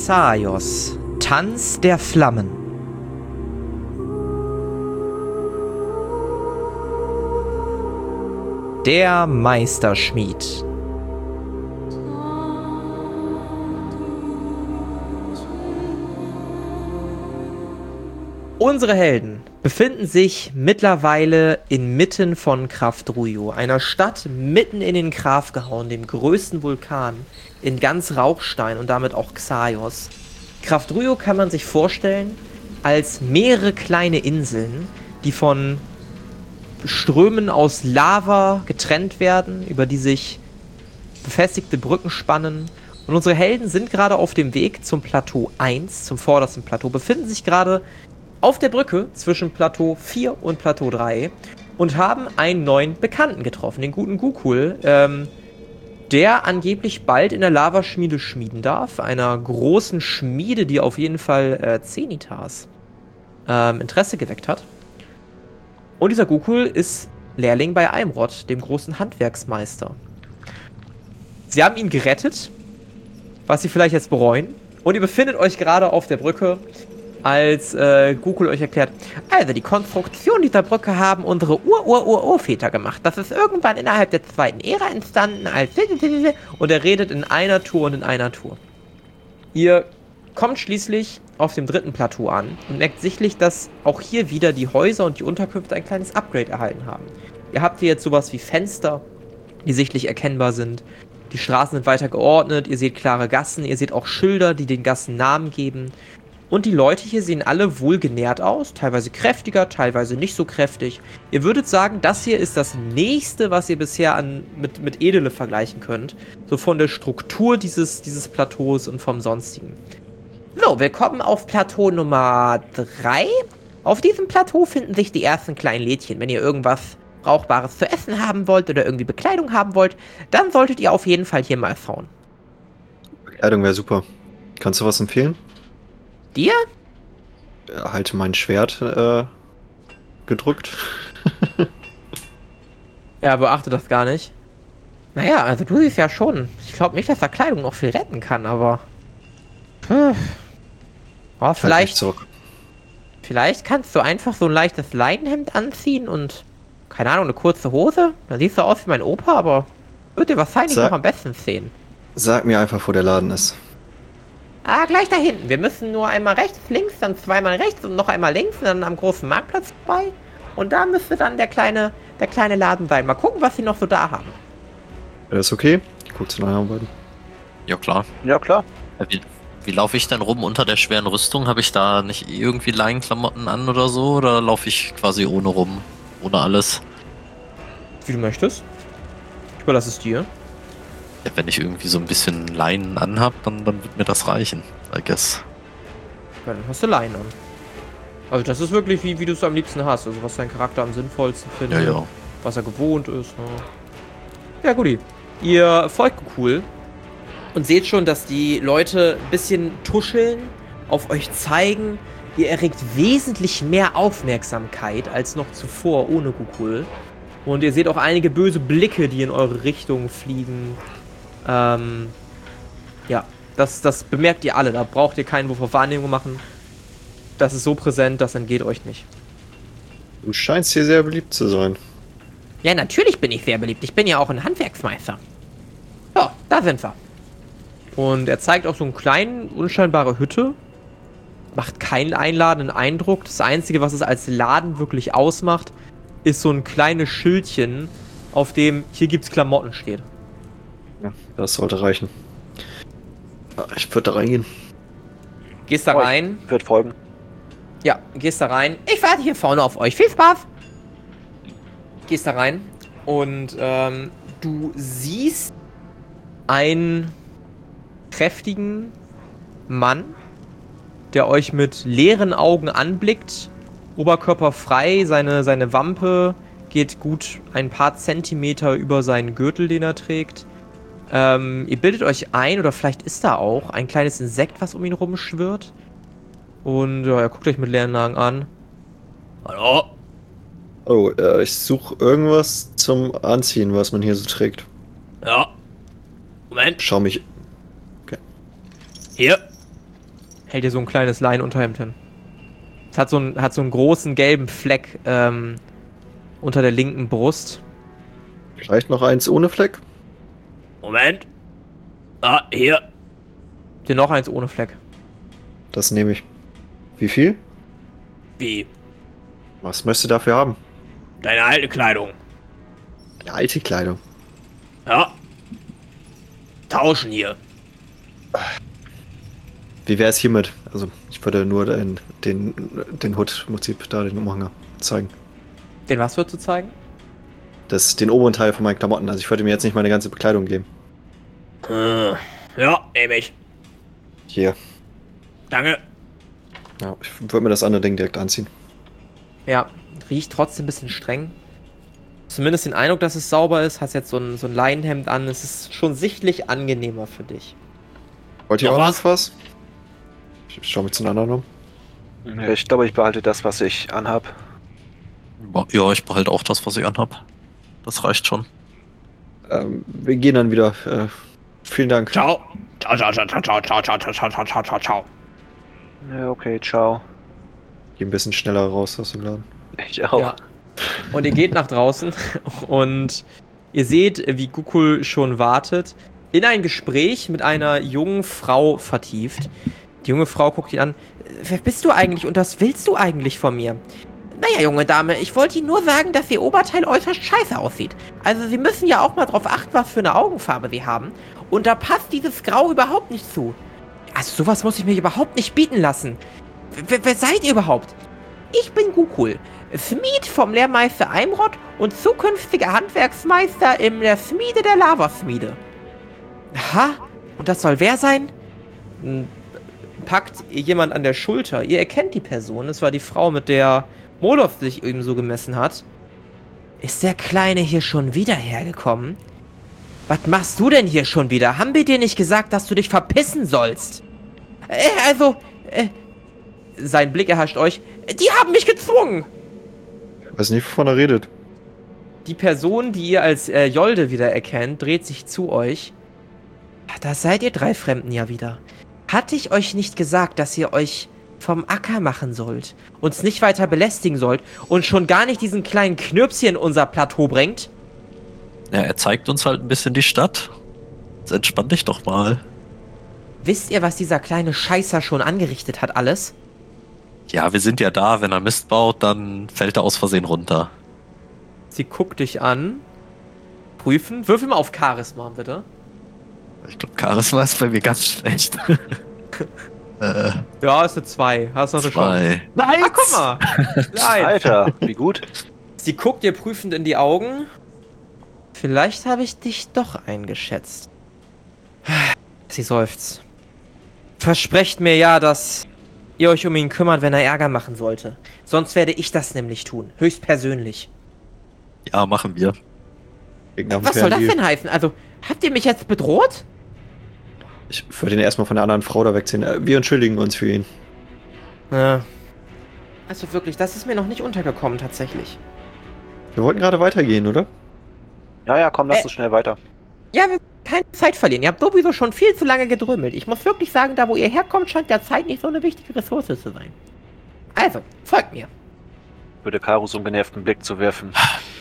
Xaios, Tanz der Flammen. Der Meisterschmied. Unsere Helden befinden sich mittlerweile inmitten von Krafdrujo, einer Stadt mitten in den Graf gehauen, dem größten Vulkan in ganz Rauchstein und damit auch Xaios. Krafdrujo kann man sich vorstellen als mehrere kleine Inseln, die von Strömen aus Lava getrennt werden, über die sich befestigte Brücken spannen. Und unsere Helden sind gerade auf dem Weg zum Plateau 1, zum vordersten Plateau, befinden sich gerade auf der Brücke zwischen Plateau 4 und Plateau 3 und haben einen neuen Bekannten getroffen, den guten Gukul, der angeblich bald in der Lavaschmiede schmieden darf, einer großen Schmiede, die auf jeden Fall Zenitas Interesse geweckt hat. Und dieser Gukul ist Lehrling bei Eimrod, dem großen Handwerksmeister. Sie haben ihn gerettet, was sie vielleicht jetzt bereuen. Und ihr befindet euch gerade auf der Brücke, als Gukul euch erklärt, also die Konstruktion dieser Brücke haben unsere Urväter gemacht. Das ist irgendwann innerhalb der zweiten Ära entstanden als... Und er redet in einer Tour und in einer Tour. Ihr kommt schließlich auf dem dritten Plateau an und merkt sichtlich, dass auch hier wieder die Häuser und die Unterkünfte ein kleines Upgrade erhalten haben. Ihr habt hier jetzt sowas wie Fenster, die sichtlich erkennbar sind. Die Straßen sind weiter geordnet, ihr seht klare Gassen, ihr seht auch Schilder, die den Gassen Namen geben. Und die Leute hier sehen alle wohlgenährt aus, teilweise kräftiger, teilweise nicht so kräftig. Ihr würdet sagen, das hier ist das Nächste, was ihr bisher mit Edele vergleichen könnt. So von der Struktur dieses Plateaus und vom Sonstigen. So, willkommen auf Plateau Nummer 3. Auf diesem Plateau finden sich die ersten kleinen Lädchen. Wenn ihr irgendwas Brauchbares zu essen haben wollt oder irgendwie Bekleidung haben wollt, dann solltet ihr auf jeden Fall hier mal schauen. Bekleidung wäre super. Kannst du was empfehlen? Dir? Halte mein Schwert gedrückt. Ja, beachte das gar nicht. Naja, also du siehst ja schon. Ich glaube nicht, dass da Kleidung noch viel retten kann, aber... Oh, vielleicht kannst du einfach so ein leichtes Leinenhemd anziehen und, keine Ahnung, eine kurze Hose. Dann siehst du aus wie mein Opa, aber wird dir wahrscheinlich noch am besten sehen. Sag mir einfach, wo der Laden ist. Ah, gleich da hinten. Wir müssen nur einmal rechts, links, dann zweimal rechts und noch einmal links und dann am großen Marktplatz vorbei. Und da müsste dann der kleine Laden sein. Mal gucken, was sie noch so da haben. Ist das okay? Ich guck zu den beiden. Ja, klar. Ja, klar. Wie laufe ich denn rum unter der schweren Rüstung? Habe ich da nicht irgendwie Leinenklamotten an oder so? Oder laufe ich quasi ohne rum? Ohne alles? Wie du möchtest. Ich überlasse es dir. Ja, wenn ich irgendwie so ein bisschen Leinen anhab, dann wird mir das reichen, I guess. Ja, dann hast du Leinen an. Also das ist wirklich wie du es am liebsten hast. Also was dein Charakter am sinnvollsten findet. Ja. Was er gewohnt ist. Ne? Ja, guti. Ihr folgt cool. Und seht schon, dass die Leute ein bisschen tuscheln, auf euch zeigen. Ihr erregt wesentlich mehr Aufmerksamkeit als noch zuvor ohne Gukul. Und ihr seht auch einige böse Blicke, die in eure Richtung fliegen. Ja, das bemerkt ihr alle. Da braucht ihr keinen Wurf auf Wahrnehmung machen. Das ist so präsent, das entgeht euch nicht. Du scheinst hier sehr beliebt zu sein. Ja, natürlich bin ich sehr beliebt. Ich bin ja auch ein Handwerksmeister. So, da sind wir. Und er zeigt auch so eine kleine, unscheinbare Hütte. Macht keinen einladenden Eindruck. Das Einzige, was es als Laden wirklich ausmacht, ist so ein kleines Schildchen, auf dem hier gibt's Klamotten steht. Ja, das sollte reichen. Ich würde da reingehen. Gehst da rein. Wird folgen. Ja, gehst da rein. Ich warte hier vorne auf euch. Viel Spaß! Gehst da rein und du siehst einen kräftigen Mann, der euch mit leeren Augen anblickt, Oberkörper frei, seine Wampe geht gut ein paar Zentimeter über seinen Gürtel, den er trägt. Ihr bildet euch ein, oder vielleicht ist da auch ein kleines Insekt, was um ihn rumschwirrt. Und ja, er guckt euch mit leeren Augen an. Hallo? Oh, ich suche irgendwas zum Anziehen, was man hier so trägt. Ja. Moment. Schau mich. Okay. Hier. Hält dir so ein kleines Leinenunterhemd hin. Es hat so einen großen gelben Fleck unter der linken Brust. Vielleicht noch eins ohne Fleck? Moment. Ah, hier. Dir noch eins ohne Fleck. Das nehme ich. Wie viel? Wie? Was möchtest du dafür haben? Deine alte Kleidung. Eine alte Kleidung. Ja. Tauschen hier. Wie wäre es hiermit? Also, ich würde nur den Hood im Prinzip da, den Umhang zeigen. Den was würdest du zeigen? Den oberen Teil von meinen Klamotten. Also, ich würde mir jetzt nicht meine ganze Bekleidung geben. Ja, nehme ich. Hier. Danke. Ja, ich würde mir das andere Ding direkt anziehen. Ja, riecht trotzdem ein bisschen streng. Zumindest den Eindruck, dass es sauber ist. Hast jetzt so ein Leinenhemd an. Es ist schon sichtlich angenehmer für dich. Wollt ihr Noch auch was? was? Ich schau mich zu den anderen um. Ja, ich glaube, ich behalte das, was ich anhab. Ja, ich behalte auch das, was ich anhab. Das reicht schon. Wir gehen dann wieder. Vielen Dank. Ciao. Ciao, ciao, ciao, ciao, ciao, ciao, ciao, ciao, ciao, ciao, ciao, ciao. Ja, okay, ciao. Geh ein bisschen schneller raus aus dem Laden. Ich auch. Ja. Und ihr geht nach draußen und ihr seht, wie Gukul schon wartet, in ein Gespräch mit einer jungen Frau vertieft. Die junge Frau guckt ihn an. Wer bist du eigentlich und was willst du eigentlich von mir? Naja, junge Dame, ich wollte Ihnen nur sagen, dass Ihr Oberteil äußerst scheiße aussieht. Also Sie müssen ja auch mal drauf achten, was für eine Augenfarbe Sie haben. Und da passt dieses Grau überhaupt nicht zu. Also sowas muss ich mir überhaupt nicht bieten lassen. Wer seid ihr überhaupt? Ich bin Gukul, Schmied vom Lehrmeister Eimrod und zukünftiger Handwerksmeister in der Schmiede der Lavaschmiede. Aha, und das soll wer sein? Packt jemand an der Schulter. Ihr erkennt die Person. Es war die Frau, mit der Molov sich eben so gemessen hat. Ist der Kleine hier schon wieder hergekommen? Was machst du denn hier schon wieder? Haben wir dir nicht gesagt, dass du dich verpissen sollst? Sein Blick erhascht euch. Die haben mich gezwungen! Ich weiß nicht, wovon er redet. Die Person, die ihr als Jolde wieder erkennt, dreht sich zu euch. Da seid ihr drei Fremden ja wieder. Hatte ich euch nicht gesagt, dass ihr euch vom Acker machen sollt, uns nicht weiter belästigen sollt und schon gar nicht diesen kleinen Knirps hier in unser Plateau bringt? Ja, er zeigt uns halt ein bisschen die Stadt. Jetzt entspann dich doch mal. Wisst ihr, was dieser kleine Scheißer schon angerichtet hat alles? Ja, wir sind ja da. Wenn er Mist baut, dann fällt er aus Versehen runter. Sie guckt dich an. Prüfen. Würfel mal auf Charisma, bitte. Ich glaube, Charisma ist bei mir ganz schlecht. Ja, ist eine 2. Hast noch eine Chance. 2. Nein! Ah, guck mal! Nein. Alter, wie gut. Sie guckt dir prüfend in die Augen. Vielleicht habe ich dich doch eingeschätzt. Sie seufzt. Versprecht mir ja, dass ihr euch um ihn kümmert, wenn er Ärger machen sollte. Sonst werde ich das nämlich tun. Höchstpersönlich. Ja, machen wir. Was soll das denn heißen? Also, habt ihr mich jetzt bedroht? Ich würde ihn erstmal von der anderen Frau da wegziehen. Wir entschuldigen uns für ihn. Ja. Also wirklich, das ist mir noch nicht untergekommen, tatsächlich. Wir wollten gerade weitergehen, oder? Ja, komm, lass uns schnell weiter. Ja, wir keine Zeit verlieren. Ihr habt sowieso schon viel zu lange gedrümmelt. Ich muss wirklich sagen, da wo ihr herkommt, scheint der Zeit nicht so eine wichtige Ressource zu sein. Also, folgt mir. Würde Karo so einen genervten Blick zu werfen.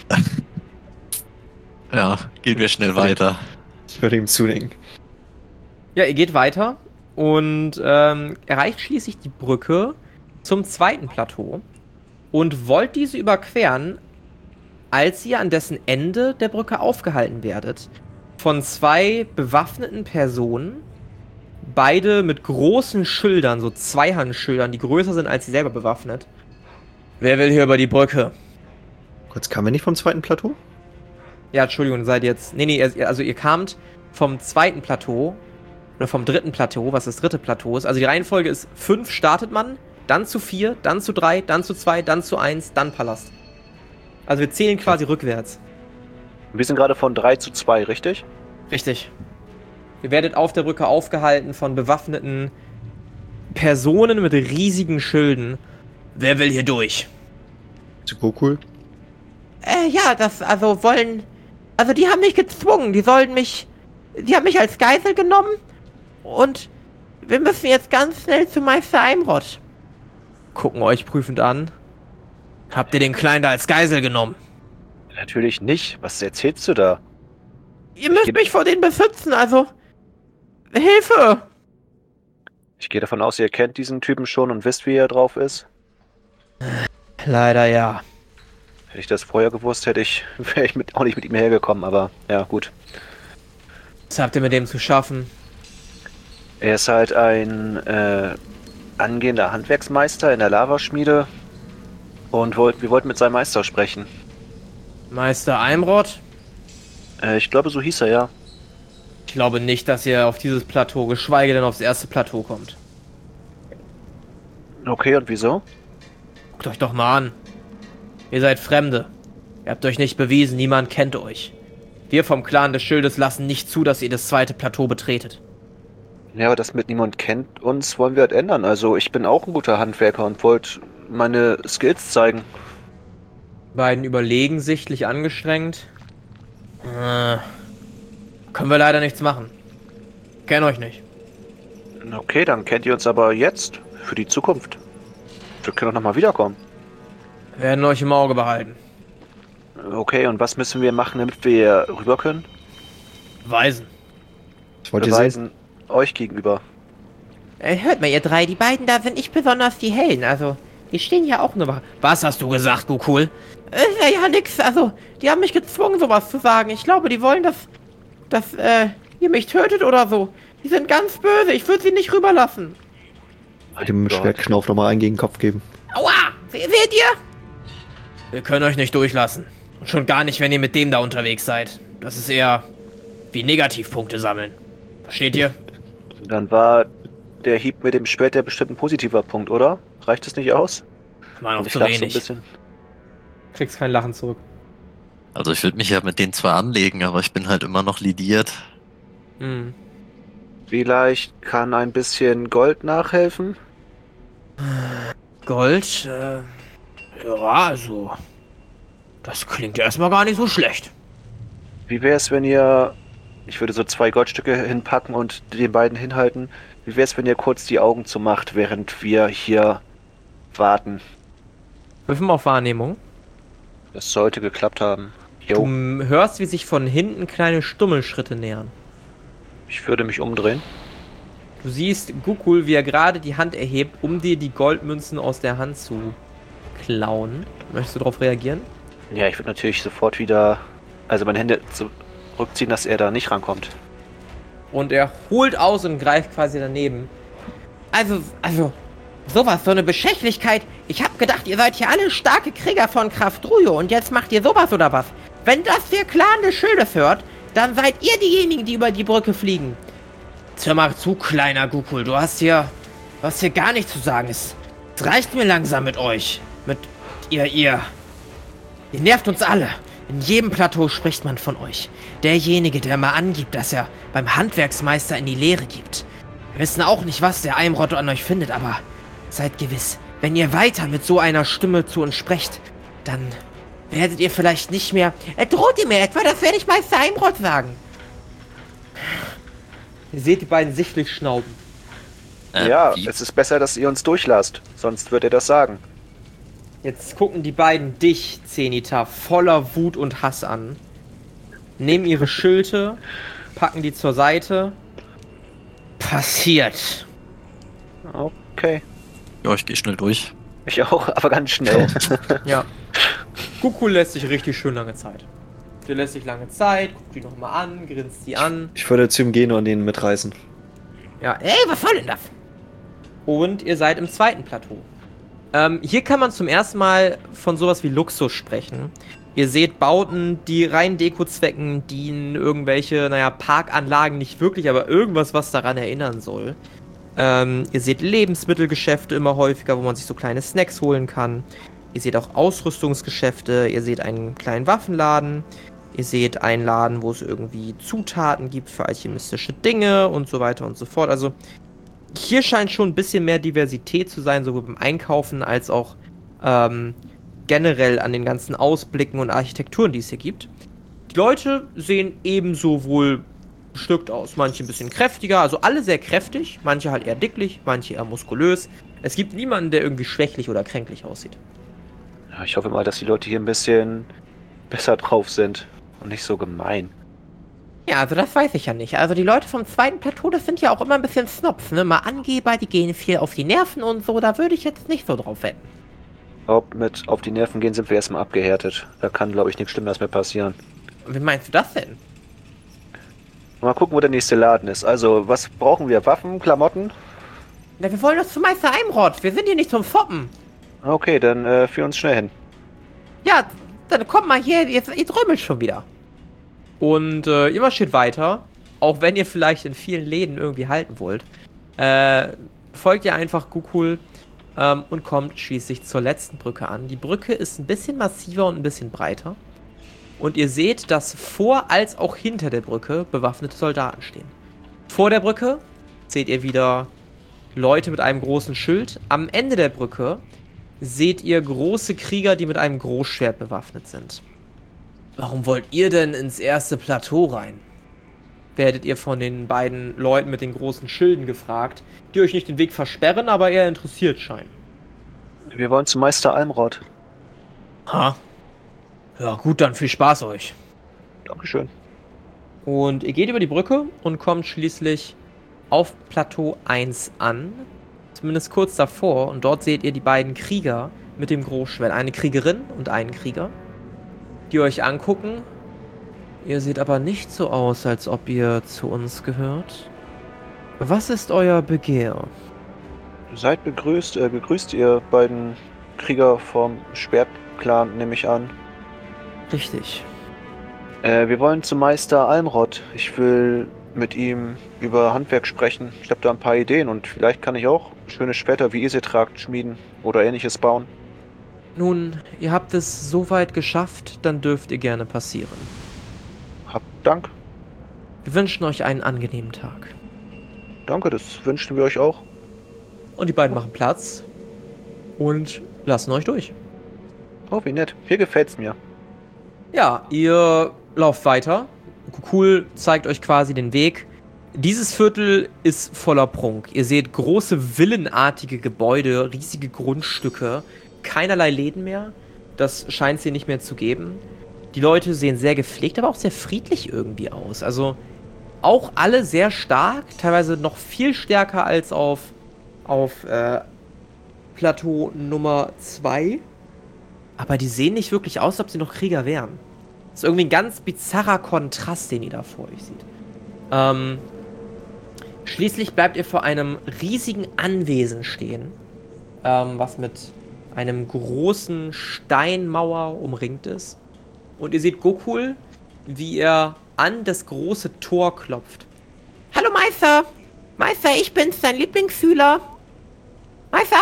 Ja, gehen wir schnell weiter. Ich würde ihm zudenken. Ja, ihr geht weiter und erreicht schließlich die Brücke zum zweiten Plateau und wollt diese überqueren, als ihr an dessen Ende der Brücke aufgehalten werdet. Von zwei bewaffneten Personen, beide mit großen Schildern, so Zweihandschildern, die größer sind als sie selber bewaffnet. Wer will hier über die Brücke? Kurz, kamen wir nicht vom zweiten Plateau? Ja, Entschuldigung, seid jetzt... Nee, also ihr kamt vom zweiten Plateau, oder vom dritten Plateau, was das dritte Plateau ist. Also die Reihenfolge ist 5 startet man, dann zu 4, dann zu 3, dann zu 2, dann zu 1, dann Palast. Also wir zählen quasi rückwärts. Wir sind gerade von 3 zu 2, richtig? Richtig. Ihr werdet auf der Brücke aufgehalten von bewaffneten Personen mit riesigen Schilden. Wer will hier durch? Gokul? Ja, Also die haben mich gezwungen, die haben mich als Geisel genommen und wir müssen jetzt ganz schnell zu Meister Eimrod. Gucken euch prüfend an. Habt ihr den Kleinen da als Geisel genommen? Natürlich nicht. Was erzählst du da? Ihr müsst mich vor denen beschützen, also... Hilfe! Ich gehe davon aus, ihr kennt diesen Typen schon und wisst, wie er drauf ist. Leider ja. Hätte ich das vorher gewusst, wäre ich auch nicht mit ihm hergekommen, aber ja, gut. Was habt ihr mit dem zu schaffen? Er ist halt ein angehender Handwerksmeister in der Lavaschmiede und wir wollten mit seinem Meister sprechen. Meister Eimrod? Ich glaube, so hieß er, ja. Ich glaube nicht, dass ihr auf dieses Plateau, geschweige denn aufs erste Plateau kommt. Okay, und wieso? Guckt euch doch mal an. Ihr seid Fremde. Ihr habt euch nicht bewiesen, niemand kennt euch. Wir vom Clan des Schildes lassen nicht zu, dass ihr das zweite Plateau betretet. Ja, aber das mit niemand kennt uns wollen wir halt ändern. Also ich bin auch ein guter Handwerker und wollte meine Skills zeigen. Beiden überlegen, sichtlich angestrengt. Können wir leider nichts machen. Kenn euch nicht. Okay, dann kennt ihr uns aber jetzt. Für die Zukunft. Wir können doch nochmal wiederkommen. Wir werden euch im Auge behalten. Okay, und was müssen wir machen, damit wir rüber können? Weisen. Ich wollte sehen. Beweisen euch gegenüber. Hört mal, ihr drei, die beiden da sind nicht besonders die Hellen, also, die stehen ja auch nur... Was hast du gesagt, Gukul? Ja, nix, also, die haben mich gezwungen, sowas zu sagen. Ich glaube, die wollen, dass ihr mich tötet oder so. Die sind ganz böse, ich würde sie nicht rüberlassen. Dem Schwertknauf nochmal einen gegen den Kopf geben. Aua! Seht ihr? Wir können euch nicht durchlassen. Und schon gar nicht, wenn ihr mit dem da unterwegs seid. Das ist eher wie Negativpunkte sammeln. Versteht ihr? Dann war der Hieb mit dem Schwert ja bestimmt ein positiver Punkt, oder? Reicht es nicht aus? Mal noch Ich zu lach so ein wenig. bisschen. Kriegst kein Lachen zurück. Also ich würde mich ja mit denen zwar anlegen, aber ich bin halt immer noch lidiert. Hm. Vielleicht kann ein bisschen Gold nachhelfen? Gold, ja, also... Das klingt ja erstmal gar nicht so schlecht. Wie wäre es, wenn ihr... Ich würde so 2 Goldstücke hinpacken und den beiden hinhalten. Wie wäre es, wenn ihr kurz die Augen zumacht, während wir hier warten? Würfen wir auf Wahrnehmung. Das sollte geklappt haben. Du Jo, hörst, wie sich von hinten kleine Stummelschritte nähern. ich würde mich umdrehen. Du siehst Gukul, wie er gerade die Hand erhebt, um dir die Goldmünzen aus der Hand zu klauen. Möchtest du darauf reagieren? Ja, ich würde natürlich sofort wieder... Also meine Hände zurückziehen, dass er da nicht rankommt. Und er holt aus und greift quasi daneben. Also, sowas, so eine Bestechlichkeit. Ich hab gedacht, ihr seid hier alle starke Krieger von Kraftrujo und jetzt macht ihr sowas oder was? Wenn das der Clan des Schildes hört, dann seid ihr diejenigen, die über die Brücke fliegen. Hör mal zu, kleiner Gukul, du hast hier gar nichts zu sagen. Es reicht mir langsam mit euch. Mit ihr nervt uns alle. In jedem Plateau spricht man von euch. Derjenige, der mal angibt, dass er beim Handwerksmeister in die Lehre gibt. Wir wissen auch nicht, was der Eimrod an euch findet, aber seid gewiss, wenn ihr weiter mit so einer Stimme zu uns sprecht, dann werdet ihr vielleicht nicht mehr... droht ihr mir etwa? Das werde ich Meister Eimrod sagen. Ihr seht die beiden sichtlich schnauben. Ja, Wie? es ist besser, dass ihr uns durchlasst. Sonst wird er das sagen. Jetzt gucken die beiden dich, Zenita, voller Wut und Hass an. Nehmen ihre Schilde, packen die zur Seite. Passiert. Okay. Ja, ich gehe schnell durch. Ich auch, aber ganz schnell. Ja. Gukul lässt sich richtig schön lange Zeit. Der lässt sich lange Zeit, guckt die nochmal an, grinst die an. Ich würde zu ihm gehen und ihn mitreißen. Ja, ey, was soll denn das? Und ihr seid im zweiten Plateau. Hier kann man zum ersten Mal von sowas wie Luxus sprechen. Ihr seht Bauten, die rein Deko-Zwecken dienen, irgendwelche, Parkanlagen nicht wirklich, aber irgendwas, was daran erinnern soll. Ihr seht Lebensmittelgeschäfte immer häufiger, wo man sich so kleine Snacks holen kann. Ihr seht auch Ausrüstungsgeschäfte, ihr seht einen kleinen Waffenladen. Ihr seht einen Laden, wo es irgendwie Zutaten gibt für alchemistische Dinge und so weiter und so fort. Also hier scheint schon ein bisschen mehr Diversität zu sein, sowohl beim Einkaufen als auch generell an den ganzen Ausblicken und Architekturen, die es hier gibt. Die Leute sehen ebenso wohl bestückt aus. Manche ein bisschen kräftiger, also alle sehr kräftig, manche halt eher dicklich, manche eher muskulös. Es gibt niemanden, der irgendwie schwächlich oder kränklich aussieht. Ja, ich hoffe mal, dass die Leute hier ein bisschen besser drauf sind und nicht so gemein. Ja, also das weiß ich ja nicht. Also die Leute vom zweiten Plateau, das sind ja auch immer ein bisschen Snobs, ne? Mal Angeber, die gehen viel auf die Nerven und so, da würde ich jetzt nicht so drauf wetten. Mit auf die Nerven gehen sind wir erstmal abgehärtet. Da kann, glaube ich, nichts Schlimmeres mehr passieren. Wie meinst du das denn? Mal gucken, wo der nächste Laden ist. Also, was brauchen wir? Waffen, Klamotten? Na, wir wollen doch zu Meister Eimrod, wir sind hier nicht zum Foppen. Okay, dann führ uns schnell hin. Ja, dann kommt mal hier, ihr trömmelt schon wieder. Und ihr marschiert weiter, auch wenn ihr vielleicht in vielen Läden irgendwie halten wollt. Folgt ihr einfach Gukul und kommt schließlich zur letzten Brücke an. Die Brücke ist ein bisschen massiver und ein bisschen breiter. Und ihr seht, dass vor als auch hinter der Brücke bewaffnete Soldaten stehen. Vor der Brücke seht ihr wieder Leute mit einem großen Schild. Am Ende der Brücke seht ihr große Krieger, die mit einem Großschwert bewaffnet sind. Warum wollt ihr denn ins erste Plateau rein? Werdet ihr von den beiden Leuten mit den großen Schilden gefragt, die euch nicht den Weg versperren, aber eher interessiert scheinen. Wir wollen zu Meister Almrod. Ha. Ja gut, dann viel Spaß euch. Dankeschön. Und ihr geht über die Brücke und kommt schließlich auf Plateau 1 an. Zumindest kurz davor. Und dort seht ihr die beiden Krieger mit dem Großschwert. Eine Kriegerin und einen Krieger, die euch angucken. Ihr seht aber nicht so aus, als ob ihr zu uns gehört. Was ist euer Begehr? Seid gegrüßt ihr beiden Krieger vom Schwertclan, nehme ich an. Richtig. Wir wollen zu Meister Almrod. Ich will mit ihm über Handwerk sprechen. Ich habe da ein paar Ideen und vielleicht kann ich auch schöne Schwerter, wie ihr sie tragt, schmieden oder ähnliches bauen. Nun, ihr habt es so weit geschafft, dann dürft ihr gerne passieren. Habt Dank. Wir wünschen euch einen angenehmen Tag. Danke, das wünschen wir euch auch. Und die beiden machen Platz und lassen euch durch. Oh, wie nett. Hier gefällt's mir. Ja, ihr lauft weiter. Kukul zeigt euch quasi den Weg. Dieses Viertel ist voller Prunk. Ihr seht große villenartige Gebäude, riesige Grundstücke, keinerlei Läden mehr. Das scheint es hier nicht mehr zu geben. Die Leute sehen sehr gepflegt, aber auch sehr friedlich irgendwie aus. Also auch alle sehr stark, teilweise noch viel stärker als auf Plateau Nummer 2. Aber die sehen nicht wirklich aus, als ob sie noch Krieger wären. Das ist irgendwie ein ganz bizarrer Kontrast, den ihr da vor euch seht. Schließlich bleibt ihr vor einem riesigen Anwesen stehen, was mit einem großen Steinmauer umringt ist. Und ihr seht Gokul, wie er an das große Tor klopft. Hallo Meister! Meister, ich bin's, dein Lieblingsschüler! Meister!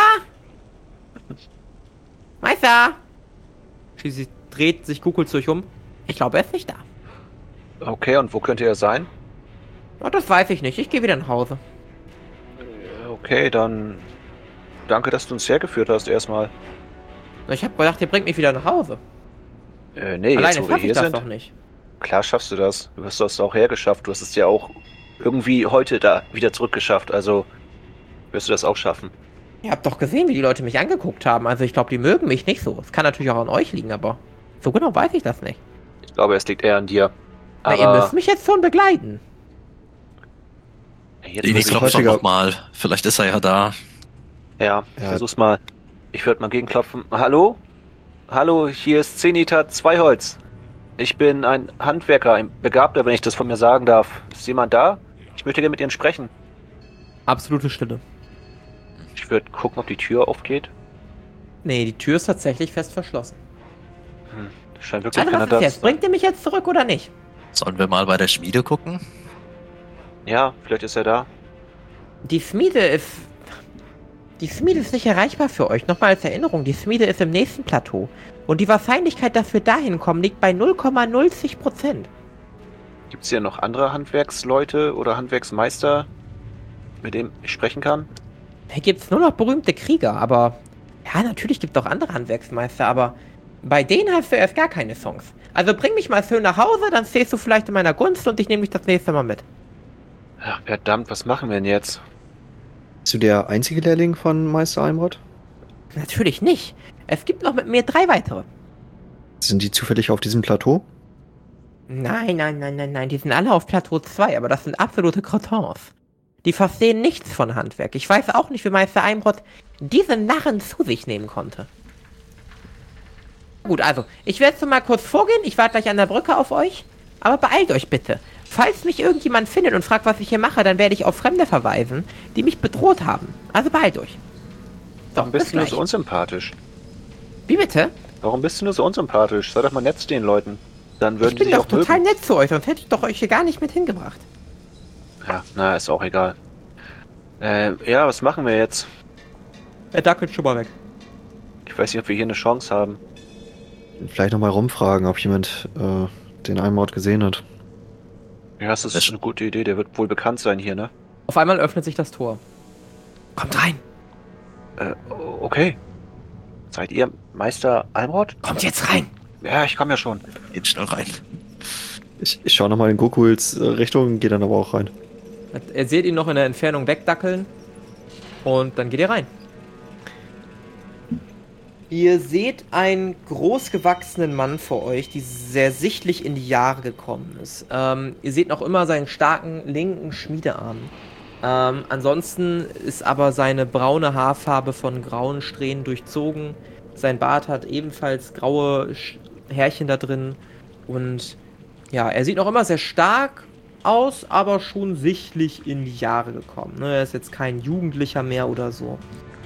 Meister! Schließlich dreht sich Gokul zu euch um. Ich glaube, er ist nicht da. Okay, und wo könnte er sein? Oh, das weiß ich nicht. Ich gehe wieder nach Hause. Okay, dann danke, dass du uns hergeführt hast erstmal. Ich habe gedacht, ihr bringt mich wieder nach Hause. Nee, Alleine jetzt wo wir schaffe ich hier das sind. doch nicht. Klar schaffst du das. Du hast das auch hergeschafft. Du hast es ja auch irgendwie heute da wieder zurückgeschafft. Also wirst du das auch schaffen. Ihr habt doch gesehen, wie die Leute mich angeguckt haben. Also ich glaube, die mögen mich nicht so. Es kann natürlich auch an euch liegen, aber so genau weiß ich das nicht. Ich glaube, es liegt eher an dir. Aber ihr müsst mich jetzt schon begleiten. Jetzt Ich muss ich klopfe häufiger- noch mal. Vielleicht ist er ja da. Ja, Ja. versuch's mal. Ich würde mal gegenklopfen. Hallo? Hallo, hier ist Zenita Zweiholz. Ich bin ein Handwerker, ein Begabter, wenn ich das von mir sagen darf. Ist jemand da? Ich möchte gerne mit Ihnen sprechen. Absolute Stille. Ich würde gucken, ob die Tür aufgeht. Nee, die Tür ist tatsächlich fest verschlossen. Scheint wirklich Also keiner was da ist zu jetzt? sein. Bringt ihr mich jetzt zurück oder nicht? Sollen wir mal bei der Schmiede gucken? Ja, vielleicht ist er da. Die Schmiede ist nicht erreichbar für euch. Nochmal als Erinnerung, die Schmiede ist im nächsten Plateau. Und die Wahrscheinlichkeit, dass wir dahin kommen, liegt bei 0,0%. Gibt es hier noch andere Handwerksleute oder Handwerksmeister, mit denen ich sprechen kann? Hier gibt's nur noch berühmte Krieger, aber... Ja, natürlich gibt es auch andere Handwerksmeister, aber... Bei denen hast du erst gar keine Songs. Also bring mich mal schön nach Hause, dann stehst du vielleicht in meiner Gunst und ich nehme dich das nächste Mal mit. Ach, verdammt, was machen wir denn jetzt? Bist du der einzige Lehrling von Meister Almrod? Natürlich nicht. Es gibt noch mit mir 3 weitere. Sind die zufällig auf diesem Plateau? Nein, die sind alle auf Plateau 2, aber das sind absolute Crotons. Die verstehen nichts von Handwerk. Ich weiß auch nicht, wie Meister Almrod diese Narren zu sich nehmen konnte. Gut, also, ich werde jetzt mal kurz vorgehen. Ich warte gleich an der Brücke auf euch. Aber beeilt euch bitte. Falls mich irgendjemand findet und fragt, was ich hier mache, dann werde ich auf Fremde verweisen, die mich bedroht haben. Also beeilt euch. So, Warum bis bist du nur gleich. so unsympathisch? Wie bitte? Warum bist du nur so unsympathisch? Sei doch mal nett zu den Leuten. Dann Ich würden die bin sich doch auch total mögen. nett zu euch, sonst hätte ich doch euch hier gar nicht mit hingebracht. Ja, na, ist auch egal. Ja, was machen wir jetzt? Er dackelt schon mal weg. Ich weiß nicht, ob wir hier eine Chance haben. Vielleicht nochmal rumfragen, ob jemand den Almrod gesehen hat. Ja, das ist eine gute Idee. Der wird wohl bekannt sein hier, ne? Auf einmal öffnet sich das Tor. Kommt rein. Okay. Seid ihr Meister Almrod? Kommt jetzt rein. Ja, ich komme ja schon. Geht schnell rein. Ich schaue nochmal in Gokuls Richtung, gehe dann aber auch rein. Ihr seht ihn noch in der Entfernung wegdackeln. Und dann geht ihr rein. Ihr seht einen großgewachsenen Mann vor euch, die sehr sichtlich in die Jahre gekommen ist. Ihr seht noch immer seinen starken linken Schmiedearm. Ansonsten ist aber seine braune Haarfarbe von grauen Strähnen durchzogen. Sein Bart hat ebenfalls graue Härchen da drin. Und ja, er sieht noch immer sehr stark aus, aber schon sichtlich in die Jahre gekommen. Ne? Er ist jetzt kein Jugendlicher mehr oder so.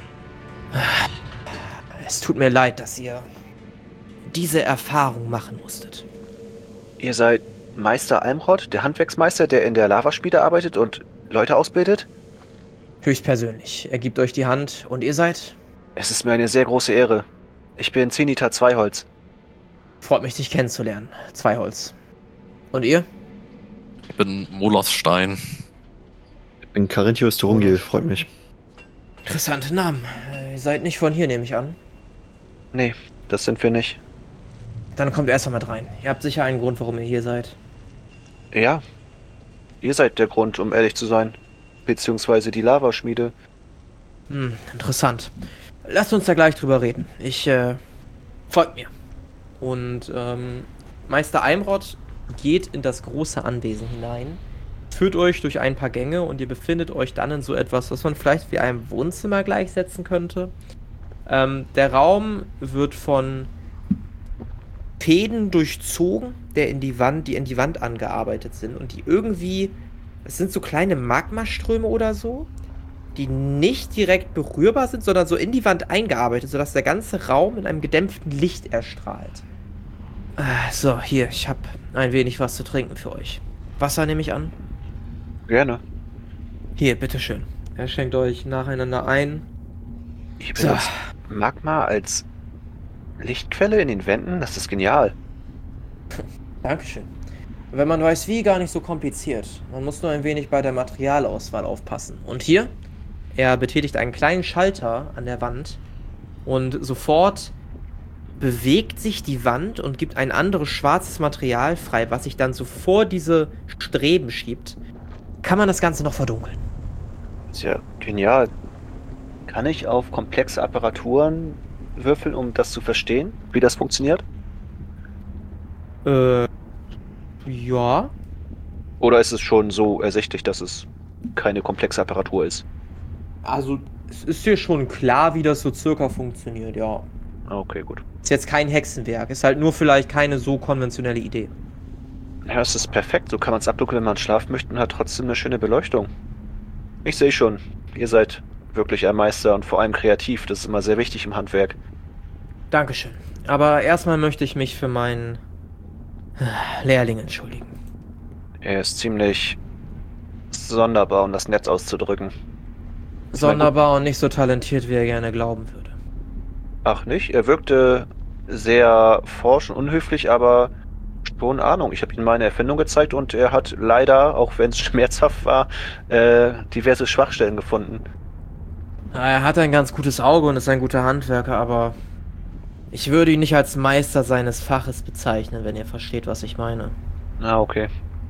Es tut mir leid, dass ihr diese Erfahrung machen musstet. Ihr seid Meister Almrod, der Handwerksmeister, der in der Lavaschmiede arbeitet und Leute ausbildet? Höchstpersönlich. Er gibt euch die Hand und ihr seid? Es ist mir eine sehr große Ehre. Ich bin Zenita Zweiholz. Freut mich, dich kennenzulernen. Zweiholz. Und ihr? Ich bin Molos Stein. Ich bin Carinthius Turungil, freut mich. Interessante Namen. Ihr seid nicht von hier, nehme ich an. Nee, das sind wir nicht. Dann kommt erst mal mit rein. Ihr habt sicher einen Grund, warum ihr hier seid. Ja, ihr seid der Grund, um ehrlich zu sein. Beziehungsweise die Lavaschmiede. Interessant. Lasst uns da gleich drüber reden. Folgt mir. Und Meister Almrod geht in das große Anwesen hinein, führt euch durch ein paar Gänge und ihr befindet euch dann in so etwas, was man vielleicht wie einem Wohnzimmer gleichsetzen könnte. Der Raum wird von Fäden durchzogen, die in die Wand angearbeitet sind und die irgendwie, es sind so kleine Magmaströme oder so, die nicht direkt berührbar sind, sondern so in die Wand eingearbeitet, sodass der ganze Raum in einem gedämpften Licht erstrahlt. So, hier, ich habe ein wenig was zu trinken für euch. Wasser nehme ich an. Gerne. Hier, bitteschön. Er schenkt euch nacheinander ein. Ihr benutzt Magma als Lichtquelle in den Wänden? Das ist genial. Dankeschön. Wenn man weiß wie, gar nicht so kompliziert. Man muss nur ein wenig bei der Materialauswahl aufpassen. Und hier, er betätigt einen kleinen Schalter an der Wand und sofort bewegt sich die Wand und gibt ein anderes schwarzes Material frei, was sich dann so vor diese Streben schiebt. Kann man das Ganze noch verdunkeln? Ist ja genial. Kann ich auf komplexe Apparaturen würfeln, um das zu verstehen, wie das funktioniert? Ja. Oder ist es schon so ersichtlich, dass es keine komplexe Apparatur ist? Also, es ist dir schon klar, wie das so circa funktioniert, ja. Okay, gut. Ist jetzt kein Hexenwerk, ist halt nur vielleicht keine so konventionelle Idee. Ja, es ist perfekt. So kann man es abdunkeln, wenn man schlafen möchte und hat trotzdem eine schöne Beleuchtung. Ich sehe schon, ihr seid wirklich ein Meister und vor allem kreativ. Das ist immer sehr wichtig im Handwerk. Dankeschön. Aber erstmal möchte ich mich für meinen Lehrling entschuldigen. Er ist ziemlich sonderbar, um das Netz auszudrücken. Sonderbar und nicht so talentiert, wie er gerne glauben würde. Ach nicht? Er wirkte sehr forsch und unhöflich, aber schon Ahnung. Ich habe ihm meine Erfindung gezeigt und er hat leider, auch wenn es schmerzhaft war, diverse Schwachstellen gefunden. Er hat ein ganz gutes Auge und ist ein guter Handwerker, aber ich würde ihn nicht als Meister seines Faches bezeichnen, wenn ihr versteht, was ich meine. Ah, okay.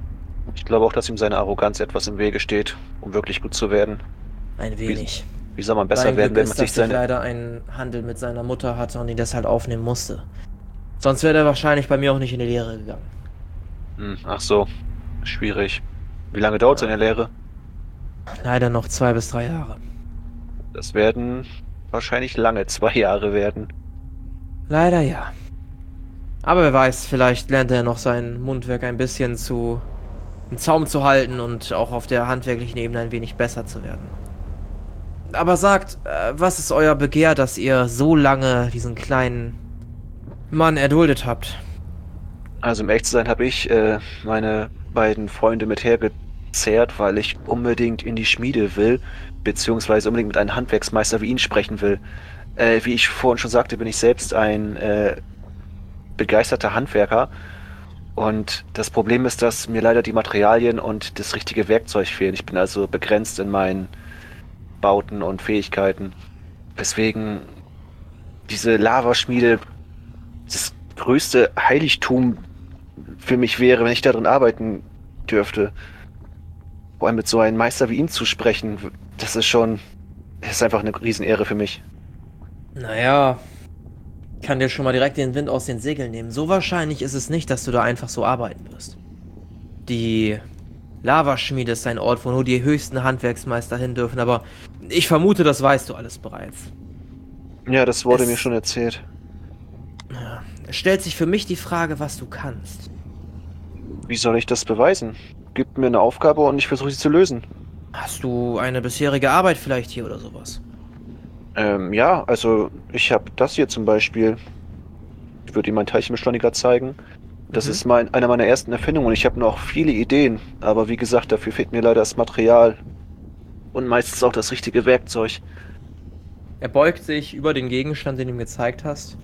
Ich glaube auch, dass ihm seine Arroganz etwas im Wege steht, um wirklich gut zu werden. Ein wenig. Wie soll man besser Sein werden, Glück wenn man ist, sich dass ich seine... leider einen Handel mit seiner Mutter hatte und ihn deshalb aufnehmen musste. Sonst wäre er wahrscheinlich bei mir auch nicht in die Lehre gegangen. Ach so, schwierig. Wie lange dauert seine Lehre? Leider noch 2 bis 3 Jahre. Das werden wahrscheinlich lange 2 Jahre werden. Leider ja. Aber wer weiß, vielleicht lernt er noch sein Mundwerk ein bisschen im Zaum zu halten und auch auf der handwerklichen Ebene ein wenig besser zu werden. Aber sagt, was ist euer Begehr, dass ihr so lange diesen kleinen Mann erduldet habt? Also um ehrlich zu sein, habe ich meine beiden Freunde mit hergezerrt, weil ich unbedingt in die Schmiede will, beziehungsweise unbedingt mit einem Handwerksmeister wie ihn sprechen will. Wie ich vorhin schon sagte, bin ich selbst ein begeisterter Handwerker. Und das Problem ist, dass mir leider die Materialien und das richtige Werkzeug fehlen. Ich bin also begrenzt in meinen Bauten und Fähigkeiten. Weswegen diese Lavaschmiede das größte Heiligtum für mich wäre, wenn ich darin arbeiten dürfte. Vor allem mit so einem Meister wie ihm zu sprechen, das ist einfach eine Riesenehre für mich. Naja, ich kann dir schon mal direkt den Wind aus den Segeln nehmen. So wahrscheinlich ist es nicht, dass du da einfach so arbeiten wirst. Die Lavaschmiede ist ein Ort, wo nur die höchsten Handwerksmeister hin dürfen, aber ich vermute, das weißt du alles bereits. Ja, das wurde mir schon erzählt. Es stellt sich für mich die Frage, was du kannst. Wie soll ich das beweisen? Gib mir eine Aufgabe und ich versuche sie zu lösen. Hast du eine bisherige Arbeit vielleicht hier oder sowas? Ja, also ich habe das hier zum Beispiel. Ich würde ihm meinen Teilchenbeschleuniger zeigen. Das ist einer meiner ersten Erfindungen und ich habe noch viele Ideen. Aber wie gesagt, dafür fehlt mir leider das Material und meistens auch das richtige Werkzeug. Er beugt sich über den Gegenstand, den du ihm gezeigt hast.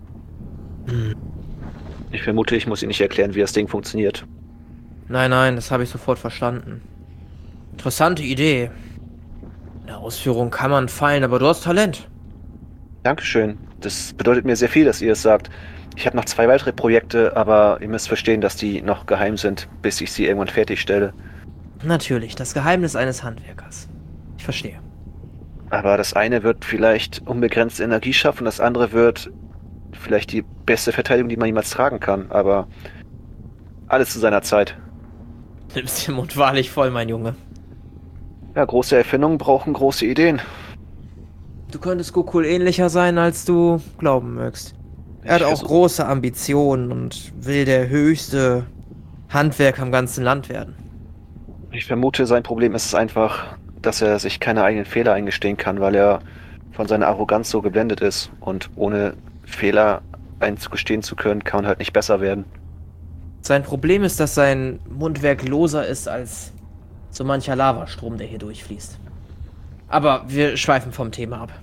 Ich vermute, ich muss Ihnen nicht erklären, wie das Ding funktioniert. Nein, das habe ich sofort verstanden. Interessante Idee. In der Ausführung kann man feilen, aber du hast Talent. Dankeschön. Das bedeutet mir sehr viel, dass ihr es sagt. Ich habe noch 2 weitere Projekte, aber ihr müsst verstehen, dass die noch geheim sind, bis ich sie irgendwann fertigstelle. Natürlich, das Geheimnis eines Handwerkers. Ich verstehe. Aber das eine wird vielleicht unbegrenzte Energie schaffen, das andere wird vielleicht die beste Verteidigung, die man jemals tragen kann. Aber alles zu seiner Zeit. Nimmst den Mund wahrlich voll, mein Junge. Ja, große Erfindungen brauchen große Ideen. Du könntest Gokul ähnlicher sein, als du glauben mögst. Er hat auch große Ambitionen und will der höchste Handwerker im ganzen Land werden. Ich vermute, sein Problem ist es einfach, dass er sich keine eigenen Fehler eingestehen kann, weil er von seiner Arroganz so geblendet ist. Und ohne Fehler einzugestehen zu können, kann man halt nicht besser werden. Sein Problem ist, dass sein Mundwerk loser ist als so mancher Lavastrom, der hier durchfließt. Aber wir schweifen vom Thema ab.